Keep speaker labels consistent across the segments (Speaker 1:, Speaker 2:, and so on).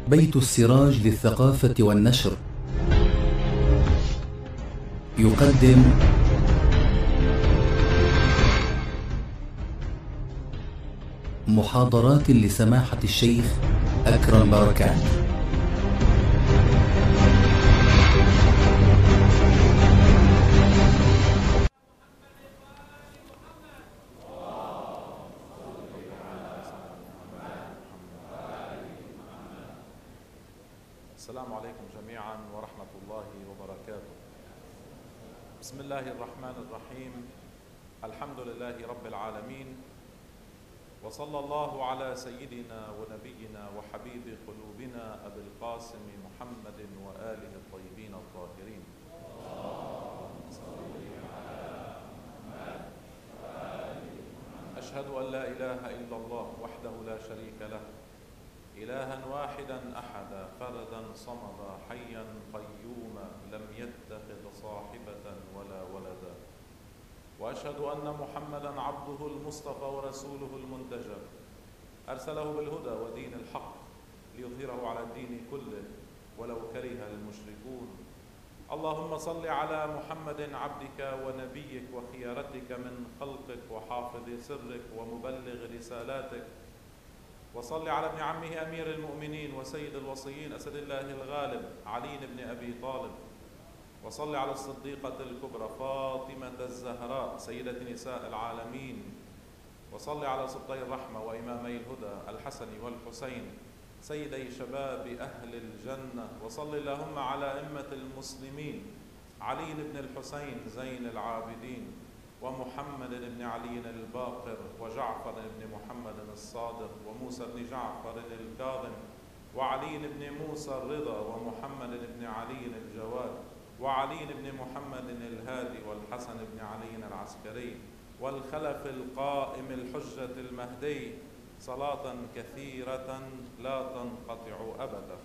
Speaker 1: بيت السراج للثقافة والنشر يقدم محاضرات لسماحة الشيخ أكرم بركات.
Speaker 2: السلام عليكم جميعا ورحمة الله وبركاته. بسم الله الرحمن الرحيم. الحمد لله رب العالمين، وصلى الله على سيدنا ونبينا وحبيب قلوبنا أبي القاسم محمد وآله الطيبين الطاهرين. أشهد أن لا إله إلا الله وحده لا شريك له، إلها واحدا أحدا فردا صمدا حيا قيوما لم يتخذ صاحبة ولا ولدا، وأشهد أن محمدا عبده المصطفى ورسوله المنتجى، أرسله بالهدى ودين الحق ليظهره على الدين كله ولو كره المشركون. اللهم صل على محمد عبدك ونبيك وخيارتك من خلقك وحافظ سرك ومبلغ رسالاتك، وصل على ابن عمه أمير المؤمنين وسيد الوصيين أسد الله الغالب علي بن أبي طالب، وصل على الصديقة الكبرى فاطمة الزهراء سيدة نساء العالمين، وصل على سبطي الرحمة وإمامي الهدى الحسن والحسين سيدي شباب أهل الجنة، وصل اللهم على أئمة المسلمين علي بن الحسين زين العابدين ومحمد بن علي الباقر وجعفر بن محمد الصادق وموسى بن جعفر الكاظم وعلي بن موسى الرضا ومحمد بن علي الجواد وعلي بن محمد الهادي والحسن بن علي العسكري والخلف القائم الحجة المهدي، صلاة كثيرة لا تنقطع أبدا.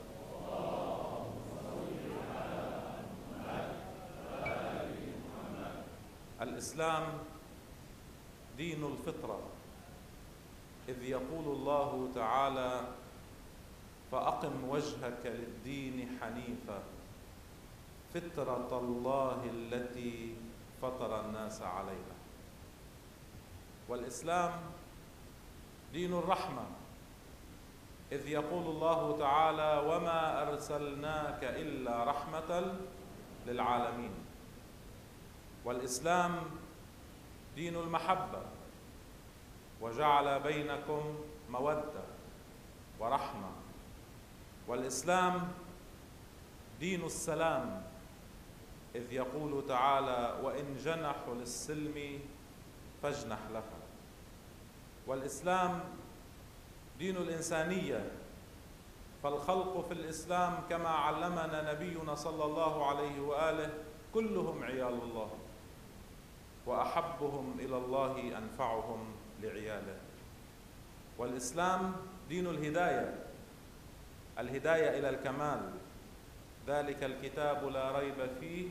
Speaker 2: الإسلام دين الفطرة، إذ يقول الله تعالى: فأقم وجهك للدين حنيفا فطرة الله التي فطر الناس عليها. والإسلام دين الرحمة، إذ يقول الله تعالى: وما أرسلناك إلا رحمة للعالمين. والإسلام دين المحبة، وجعل بينكم مودة ورحمة. والإسلام دين السلام، إذ يقول تعالى: وإن جنحوا للسلم فاجنح لها. والإسلام دين الإنسانية، فالخلق في الإسلام كما علمنا نبينا صلى الله عليه وآله كلهم عيال الله، وأحبهم إلى الله أنفعهم لعياله. والإسلام دين الهداية، الهداية إلى الكمال، ذلك الكتاب لا ريب فيه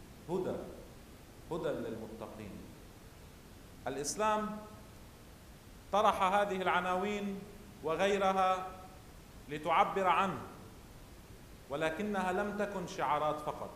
Speaker 2: هدى للمتقين. الإسلام طرح هذه العناوين وغيرها لتعبر عنه، ولكنها لم تكن شعارات فقط،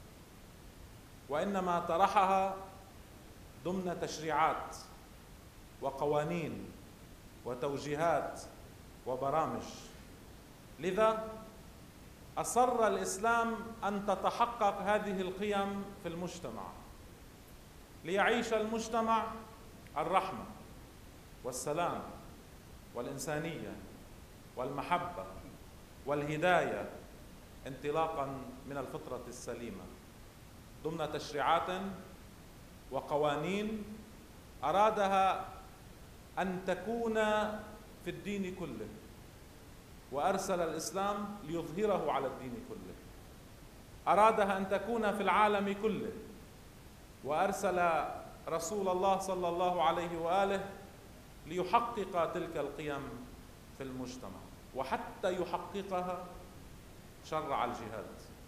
Speaker 2: وإنما طرحها ضمن تشريعات وقوانين وتوجيهات وبرامج. لذا أصر الإسلام أن تتحقق هذه القيم في المجتمع، ليعيش المجتمع الرحمة والسلام والإنسانية والمحبة والهداية انطلاقا من الفطرة السليمة، ضمن تشريعات وقوانين أرادها أن تكون في الدين كله، وأرسل الإسلام ليظهره على الدين كله. أرادها أن تكون في العالم كله، وأرسل رسول الله صلى الله عليه وآله ليحقق تلك القيم في المجتمع. وحتى يحققها شرع الجهاد،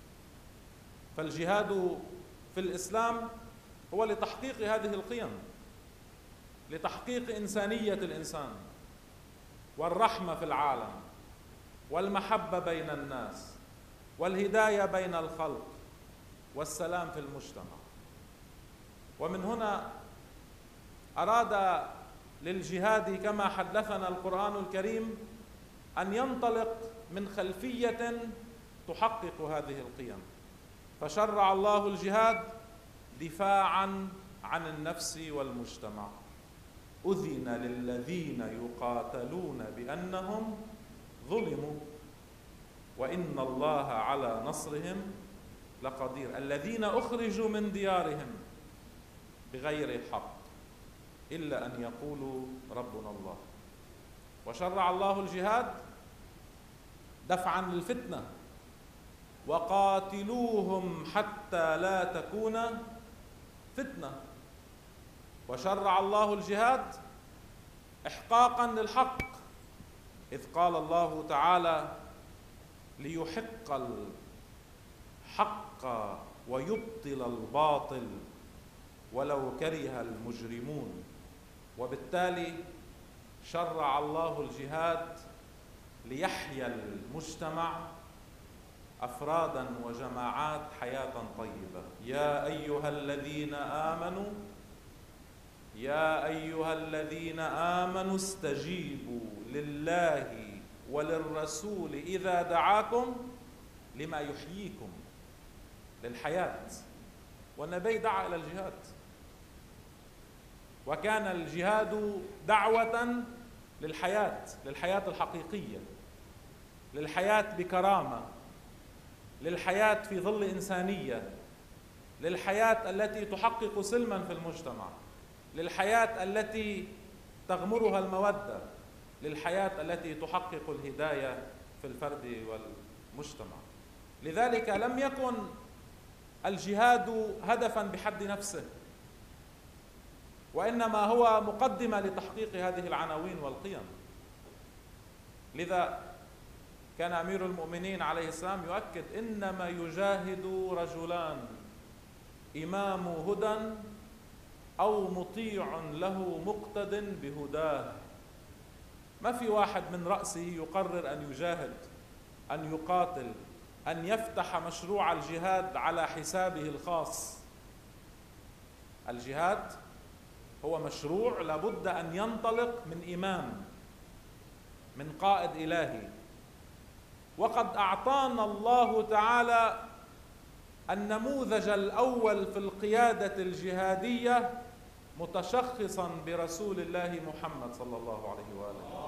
Speaker 2: فالجهاد في الإسلام هو لتحقيق هذه القيم، لتحقيق إنسانية الإنسان والرحمة في العالم والمحبة بين الناس والهداية بين الخلق والسلام في المجتمع. ومن هنا أراد للجهاد كما حدثنا القرآن الكريم أن ينطلق من خلفية تحقق هذه القيم، فشرع الله الجهاد دفاعا عن النفس والمجتمع. أذن للذين يقاتلون بأنهم ظلموا وإن الله على نصرهم لقدير. الذين أخرجوا من ديارهم بغير حق إلا أن يقولوا ربنا الله. وشرع الله الجهاد دفعا للفتنة، وقاتلوهم حتى لا تكون فتنة. وشرع الله الجهاد إحقاقا للحق، إذ قال الله تعالى ليحق الحق ويبطل الباطل ولو كره المجرمون. وبالتالي شرع الله الجهاد ليحيا المجتمع أفرادا وجماعات حياة طيبة. يا أيها الذين آمنوا استجيبوا لله وللرسول إذا دعاكم لما يحييكم، للحياة. والنبي دعا إلى الجهاد، وكان الجهاد دعوة للحياة الحقيقية، للحياة بكرامة، للحياة في ظل إنسانية، للحياة التي تحقق سلما في المجتمع، للحياة التي تغمرها المودة، للحياة التي تحقق الهداية في الفرد والمجتمع. لذلك لم يكن الجهاد هدفا بحد نفسه، وإنما هو مقدمة لتحقيق هذه العناوين والقيم. لذا كان أمير المؤمنين عليه السلام يؤكد: إنما يجاهد رجلان، إمام هدى أو مطيع له مقتد بهداه. ما في واحد من رأسه يقرر أن يجاهد، أن يقاتل، أن يفتح مشروع الجهاد على حسابه الخاص. الجهاد هو مشروع لابد أن ينطلق من إمام، من قائد إلهي. وقد أعطانا الله تعالى النموذج الأول في القيادة الجهادية متشخصا برسول الله محمد صلى الله عليه وآله.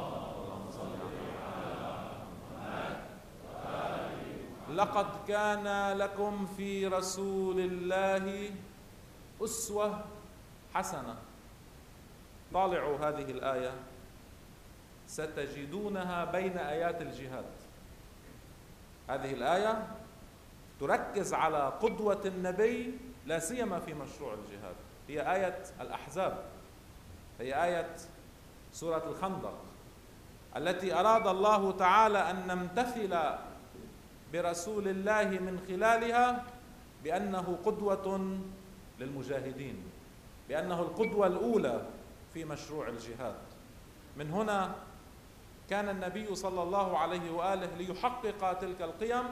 Speaker 2: لقد كان لكم في رسول الله أسوة حسنة. طالعوا هذه الآية ستجدونها بين آيات الجهاد. هذه الآية تركز على قدوة النبي لا سيما في مشروع الجهاد. هي آية الأحزاب، هي آية سورة الخندق، التي أراد الله تعالى أن نمتثل برسول الله من خلالها بأنه قدوة للمجاهدين، بأنه القدوة الأولى في مشروع الجهاد. من هنا كان النبي صلى الله عليه وآله ليحقق تلك القيم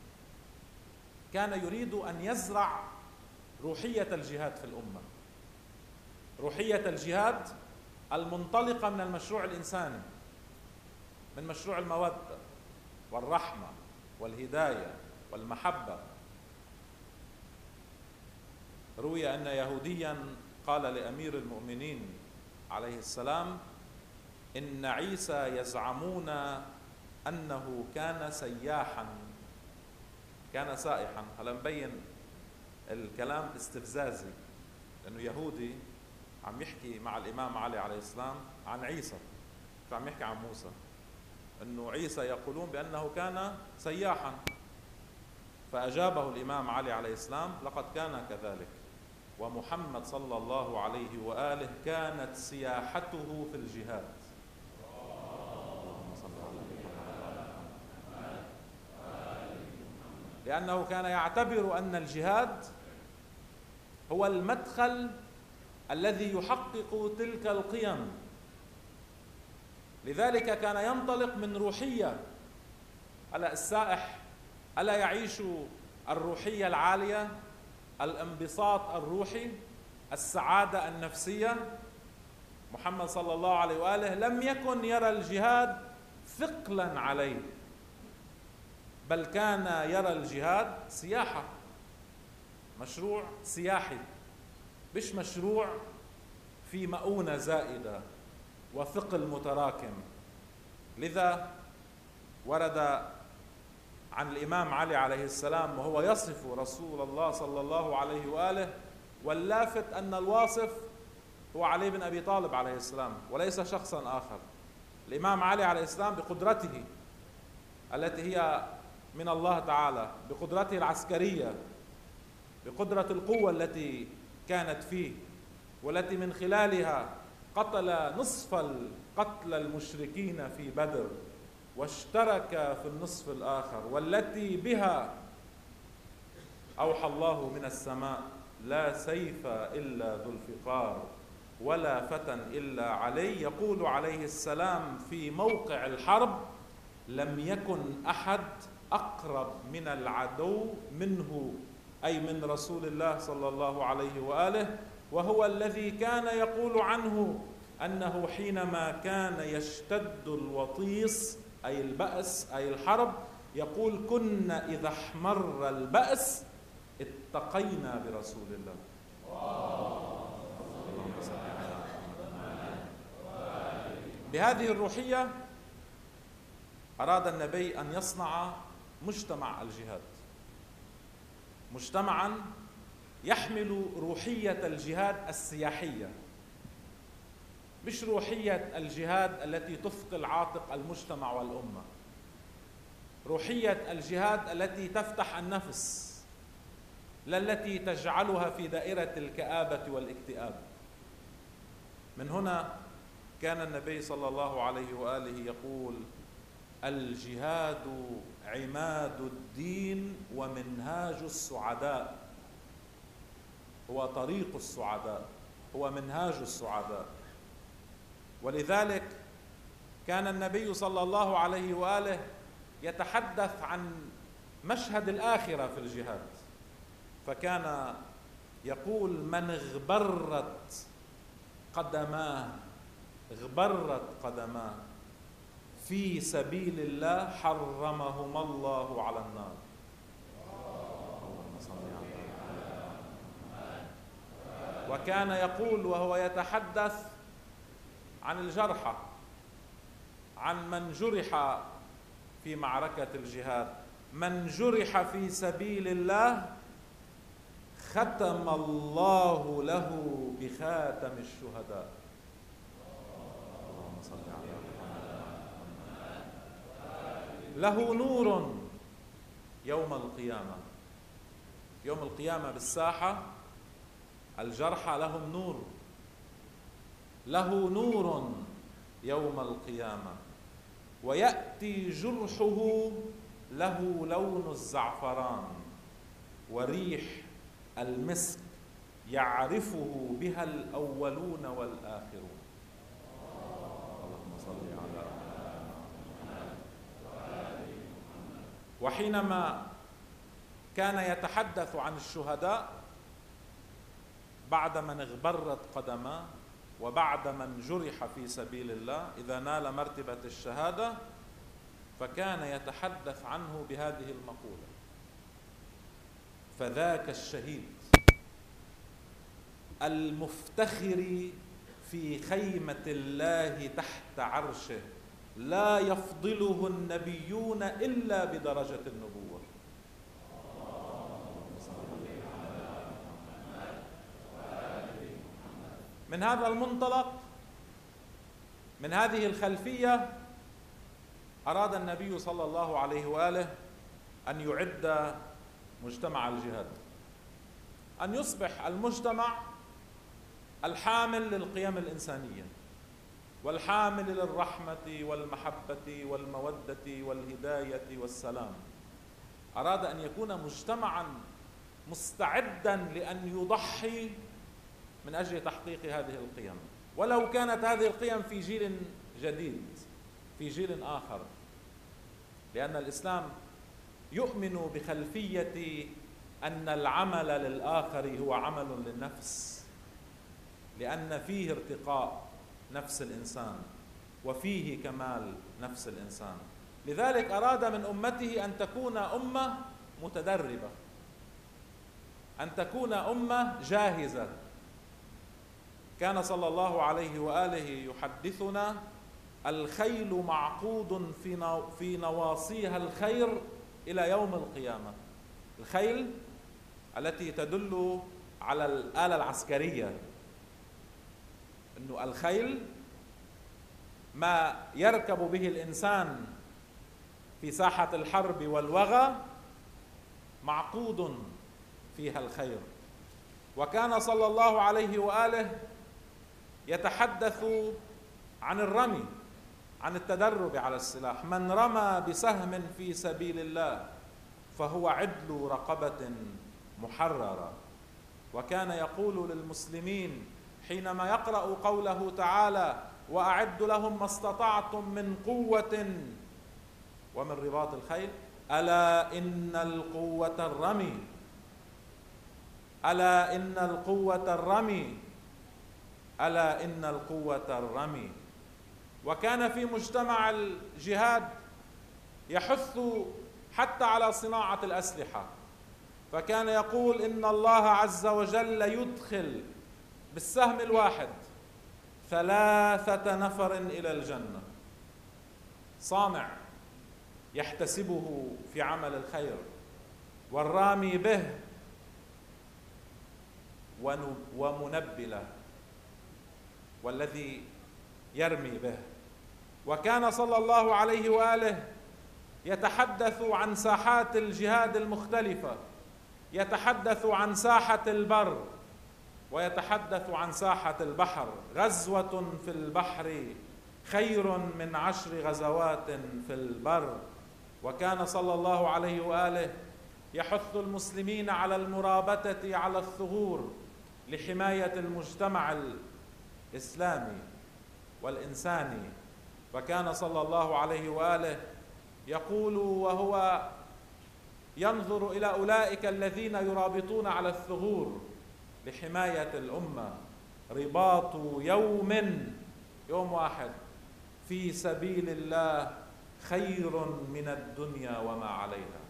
Speaker 2: كان يريد أن يزرع روحية الجهاد في الأمة، روحية الجهاد المنطلقة من المشروع الإنساني، من مشروع المودة والرحمة والهداية والمحبة. روي أن يهوديا قال لأمير المؤمنين عليه السلام: إن عيسى يزعمون أنه كان سياحا، كان سائحا. هلا مبين الكلام استفزازي، لأنه يهودي عم يحكي مع الإمام علي عليه السلام عن عيسى، مش عم يحكي عن موسى. أنه عيسى يقولون بأنه كان سياحا، فأجابه الإمام علي عليه السلام: لقد كان كذلك، ومحمد صلى الله عليه وآله كانت سياحته في الجهاد. لأنه كان يعتبر أن الجهاد هو المدخل الذي يحقق تلك القيم. لذلك كان ينطلق من روحية هلا السائح ألا يعيش الروحية العالية، الانبساط الروحي، السعادة النفسية؟ محمد صلى الله عليه وآله لم يكن يرى الجهاد ثقلا عليه، بل كان يرى الجهاد سياحة، مشروع سياحي، مش مشروع في مؤونة زائدة وثقل متراكم. لذا ورد عن الإمام علي عليه السلام وهو يصف رسول الله صلى الله عليه وآله، واللافت أن الواصف هو علي بن أبي طالب عليه السلام وليس شخصا آخر. الإمام علي عليه السلام بقدرته التي هي من الله تعالى، بقدرته العسكرية، بقدرة القوة التي كانت فيه والتي من خلالها قتل نصف القتل المشركين في بدر واشترك في النصف الآخر، والتي بها أوحى الله من السماء: لا سيف إلا ذو الفقار ولا فتى إلا علي. يقول عليه السلام في موقع الحرب: لم يكن أحد أقرب من العدو منه، أي من رسول الله صلى الله عليه وآله، وهو الذي كان يقول عنه أنه حينما كان يشتد الوطيس أي البأس أي الحرب، يقول: كنا إذا احمر البأس اتقينا برسول الله. بهذه الروحية أراد النبي أن يصنع مجتمع الجهاد، مجتمعا يحمل روحية الجهاد السياحية، مش روحية الجهاد التي تثقل عاتق المجتمع والأمة، روحية الجهاد التي تفتح النفس، لا التي تجعلها في دائرة الكآبة والاكتئاب. من هنا كان النبي صلى الله عليه وآله يقول: الجهاد عماد الدين ومنهاج السعداء، هو طريق السعداء، هو منهاج السعداء. ولذلك كان النبي صلى الله عليه وآله يتحدث عن مشهد الآخرة في الجهاد، فكان يقول: من اغبرت قدماه في سبيل الله حرمهما الله على النار. وكان يقول وهو يتحدث عن الجرحى، عن من جرح في معركة الجهاد: من جرح في سبيل الله ختم الله له بخاتم الشهداء. اللهم صل على محمد. له نور يوم القيامة، يوم القيامة بالساحة الجرحى لهم نور، له نور يوم القيامة، ويأتي جرحه له لون الزعفران وريح المسك يعرفه بها الأولون والآخرون. اللهم صل على محمد. وحينما كان يتحدث عن الشهداء بعد من اغبرت قدماه وبعد من جرح في سبيل الله إذا نال مرتبة الشهادة، فكان يتحدث عنه بهذه المقولة: فذاك الشهيد المفتخر في خيمة الله تحت عرشه لا يفضله النبيون إلا بدرجة النبوة. من هذا المنطلق، من هذه الخلفية، أراد النبي صلى الله عليه وآله أن يعد مجتمع الجهاد، أن يصبح المجتمع الحامل للقيم الإنسانية والحامل للرحمة والمحبة والمودة والهداية والسلام. أراد أن يكون مجتمعا مستعدا لأن يضحي من أجل تحقيق هذه القيم، ولو كانت هذه القيم في جيل جديد، في جيل آخر. لأن الإسلام يؤمن بخلفية أن العمل للآخر هو عمل للنفس، لأن فيه ارتقاء نفس الإنسان وفيه كمال نفس الإنسان. لذلك أراد من أمته أن تكون أمة متدربة، أن تكون أمة جاهزة. كان صلى الله عليه وآله يحدثنا: الخيل معقود في نواصيها الخير إلى يوم القيامة. الخيل التي تدل على الآلة العسكرية، إنه الخيل ما يركب به الإنسان في ساحة الحرب والوغى معقود فيها الخير. وكان صلى الله عليه وآله يتحدث عن الرمي، عن التدرب على السلاح: من رمى بسهم في سبيل الله فهو عدل رقبة محررة. وكان يقول للمسلمين حينما يقرأ قوله تعالى: وأعد لهم ما استطعتم من قوة ومن رباط الخيل: ألا إن القوة الرمي، ألا إن القوة الرمي، ألا إن القوة الرمي. وكان في مجتمع الجهاد يحث حتى على صناعة الأسلحة، فكان يقول: إن الله عز وجل يدخل بالسهم الواحد 3 نفر إلى الجنة، صانع يحتسبه في عمل الخير، والرامي به، ومنبله، والذي يرمي به. وكان صلى الله عليه وآله يتحدث عن ساحات الجهاد المختلفة، يتحدث عن ساحة البر ويتحدث عن ساحة البحر: غزوة في البحر خير من 10 غزوات في البر. وكان صلى الله عليه وآله يحث المسلمين على المرابطة على الثغور لحماية المجتمع الإسلامي والإنساني. وكان صلى الله عليه وآله يقول وهو ينظر إلى أولئك الذين يرابطون على الثغور لحماية الأمة: رباط يوم واحد في سبيل الله خير من الدنيا وما عليها.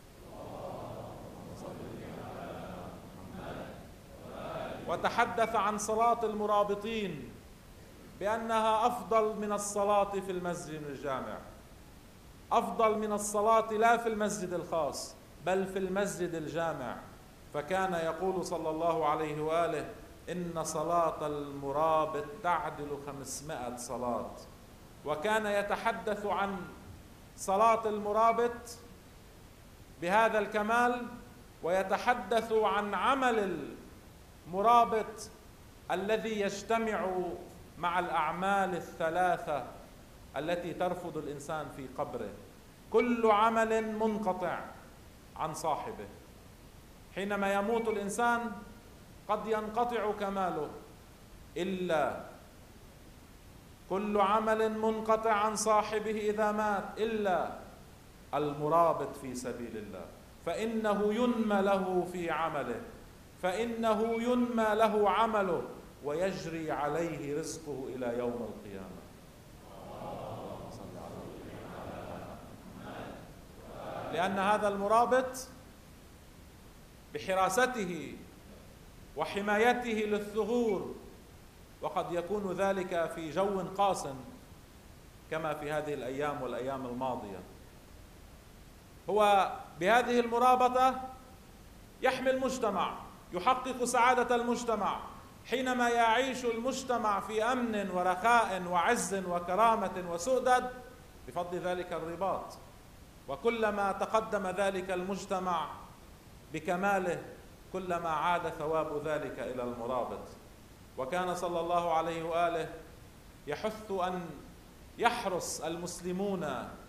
Speaker 2: وتحدث عن صلاة المرابطين بأنها أفضل من الصلاة في المسجد الجامع، أفضل من الصلاة لا في المسجد الخاص بل في المسجد الجامع. فكان يقول صلى الله عليه وآله: إن صلاة المرابط تعدل 500 صلاة. وكان يتحدث عن صلاة المرابط بهذا الكمال، ويتحدث عن عمل المرابط الذي يجتمع مع الأعمال ال3 التي ترفض الإنسان في قبره. كل عمل منقطع عن صاحبه. حينما يموت الإنسان قد ينقطع كماله، إلا كل عمل منقطع عن صاحبه إذا مات إلا المرابط في سبيل الله، فإنه ينمى له في عمله، فإنه ينمى له عمله ويجري عليه رزقه إلى يوم القيامة. لأن هذا المرابط بحراسته وحمايته للثغور، وقد يكون ذلك في جو قاس كما في هذه الأيام والأيام الماضية، هو بهذه المرابطة يحمي المجتمع، يحقق سعادة المجتمع. حينما يعيش المجتمع في أمن ورخاء وعز وكرامة وسؤدد بفضل ذلك الرباط، وكلما تقدم ذلك المجتمع بكماله كلما عاد ثواب ذلك إلى المرابط. وكان صلى الله عليه وآله يحث أن يحرس المسلمون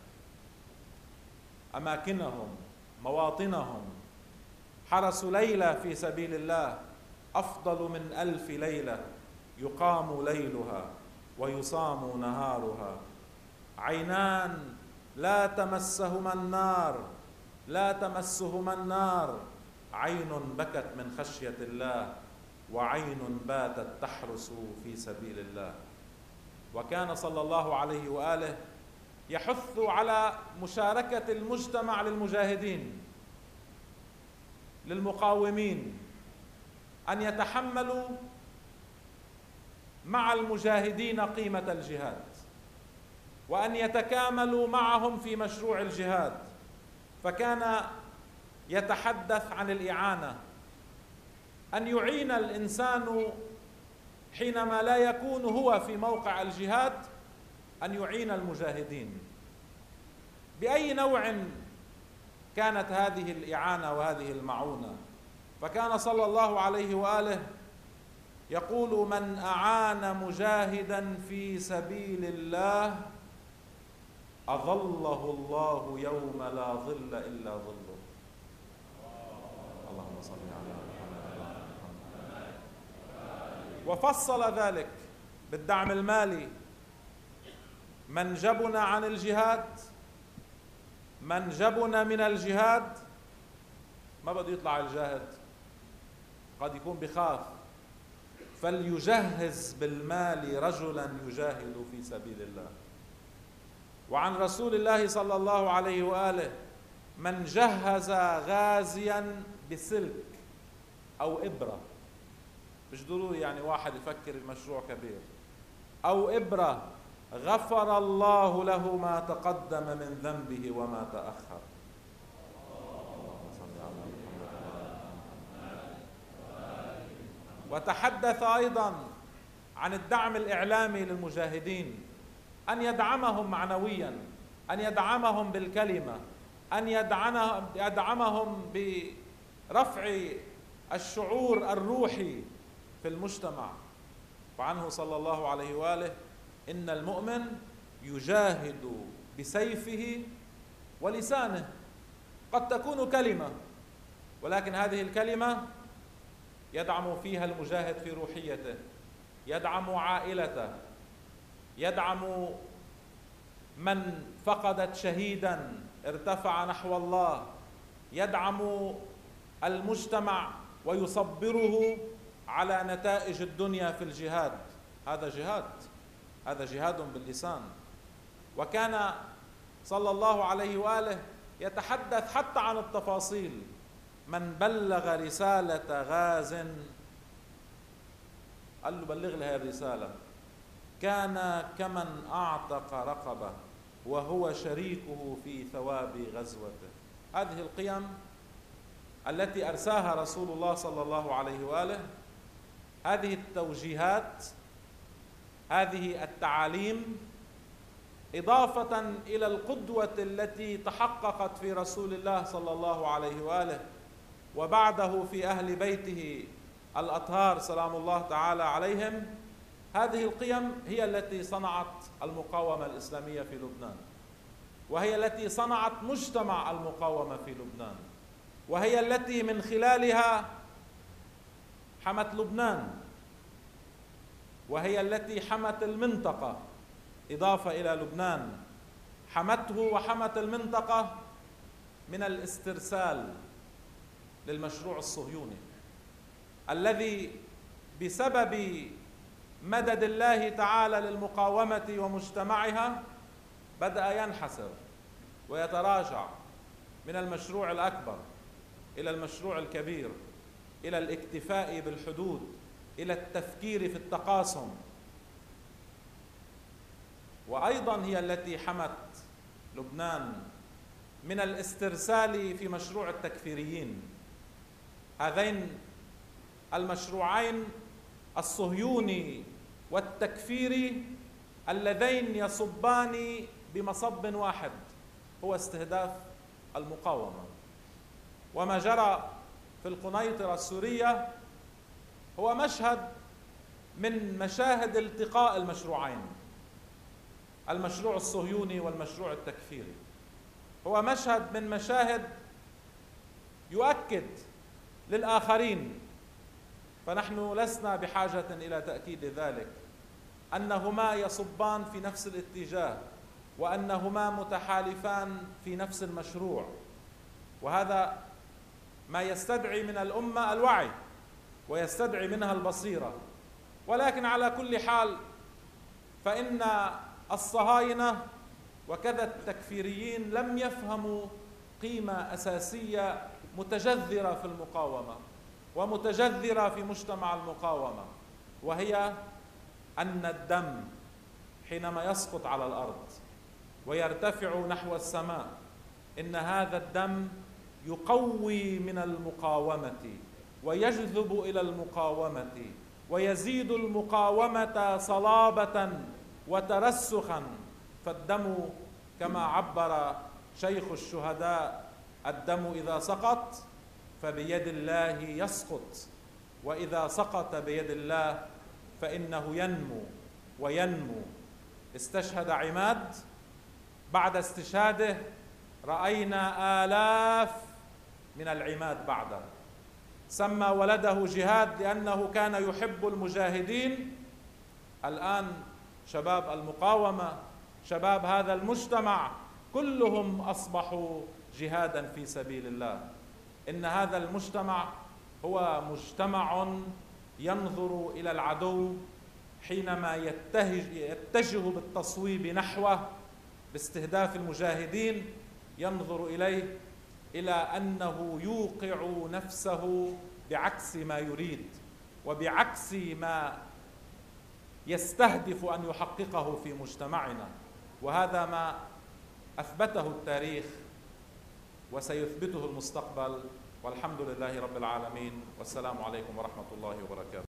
Speaker 2: أماكنهم مواطنهم. حرسوا ليلة في سبيل الله أفضل من 1000 ليلة يقام ليلها ويصام نهارها. عينان لا تمسهما النار، لا تمسهما النار، عين بكت من خشية الله وعين باتت تحرس في سبيل الله. وكان صلى الله عليه وآله يحث على مشاركة المجتمع للمجاهدين للمقاومين، أن يتحملوا مع المجاهدين قيمة الجهاد، وأن يتكاملوا معهم في مشروع الجهاد. فكان يتحدث عن الإعانة، أن يعين الإنسان حينما لا يكون هو في موقع الجهاد، أن يعين المجاهدين بأي نوع كانت هذه الإعانة وهذه المعونة. فكان صلى الله عليه وآله يقول: من أعان مجاهدا في سبيل الله أظله الله يوم لا ظل إلا ظله. اللهم صل على محمد. وفصل ذلك بالدعم المالي: من جبن عن الجهاد، من جبن من الجهاد ما بده يطلع الجاهد، قد يكون بخاف، فليجهز بالمال رجلا يجاهد في سبيل الله. وعن رسول الله صلى الله عليه وآله: من جهز غازيا بسلك أو إبرة، مش ضروري يعني واحد يفكر المشروع كبير، أو إبرة، غفر الله له ما تقدم من ذنبه وما تأخر. وتحدث أيضا عن الدعم الإعلامي للمجاهدين، أن يدعمهم معنويا، أن يدعمهم بالكلمة، أن يدعمهم برفع الشعور الروحي في المجتمع. وعنه صلى الله عليه وآله: إن المؤمن يجاهد بسيفه ولسانه. قد تكون كلمة، ولكن هذه الكلمة يدعم فيها المجاهد في روحيته، يدعم عائلته، يدعم من فقدت شهيدا ارتفع نحو الله، يدعم المجتمع ويصبره على نتائج الدنيا في الجهاد. هذا جهاد، هذا جهاد باللسان. وكان صلى الله عليه وآله يتحدث حتى عن التفاصيل: من بلغ رسالة غاز، قال له بلغ لها الرسالة، كان كمن أعتق رقبة وهو شريكه في ثواب غزوته. هذه القيم التي أرساها رسول الله صلى الله عليه وآله، هذه التوجيهات، هذه التعاليم، إضافة إلى القدوة التي تحققت في رسول الله صلى الله عليه وآله وبعده في أهل بيته الأطهار سلام الله تعالى عليهم. هذه القيم هي التي صنعت المقاومة الإسلامية في لبنان، وهي التي صنعت مجتمع المقاومة في لبنان، وهي التي من خلالها حمت لبنان، وهي التي حمت المنطقة. إضافة إلى لبنان، حمته وحمت المنطقة من الاسترسال للمشروع الصهيوني الذي بسبب مدد الله تعالى للمقاومة ومجتمعها بدأ ينحسر ويتراجع من المشروع الأكبر إلى المشروع الكبير، إلى الاكتفاء بالحدود، إلى التفكير في التقاسم. وأيضا هي التي حمت لبنان من الاسترسال في مشروع التكفيريين. هذين المشروعين الصهيوني والتكفيري اللذين يصبان بمصب واحد، هو استهداف المقاومة. وما جرى في القنيطرة السورية هو مشهد من مشاهد التقاء المشروعين، المشروع الصهيوني والمشروع التكفيري. هو مشهد من مشاهد يؤكد للآخرين، فنحن لسنا بحاجة إلى تأكيد ذلك، أنهما يصبان في نفس الاتجاه، وأنهما متحالفان في نفس المشروع، وهذا ما يستدعي من الأمة الوعي ويستدعي منها البصيرة. ولكن على كل حال فإن الصهاينة وكذا التكفيريين لم يفهموا قيمة أساسية متجذرة في المقاومة ومتجذرة في مجتمع المقاومة، وهي أن الدم حينما يسقط على الأرض ويرتفع نحو السماء إن هذا الدم يقوي من المقاومة ويجذب إلى المقاومة ويزيد المقاومة صلابة وترسخا. فالدم كما عبر شيخ الشهداء: الدم إذا سقط فبيد الله يسقط، وإذا سقط بيد الله فإنه ينمو وينمو. استشهد عماد، بعد استشهاده رأينا آلاف من العماد بعده. سمى ولده جهاد لأنه كان يحب المجاهدين. الآن شباب المقاومة، شباب هذا المجتمع، كلهم أصبحوا جهادا في سبيل الله. إن هذا المجتمع هو مجتمع ينظر إلى العدو حينما يتجه بالتصويب نحوه باستهداف المجاهدين، ينظر إليه إلى أنه يوقع نفسه بعكس ما يريد وبعكس ما يستهدف أن يحققه في مجتمعنا. وهذا ما أثبته التاريخ وسيثبته المستقبل، والحمد لله رب العالمين، والسلام عليكم ورحمة الله وبركاته.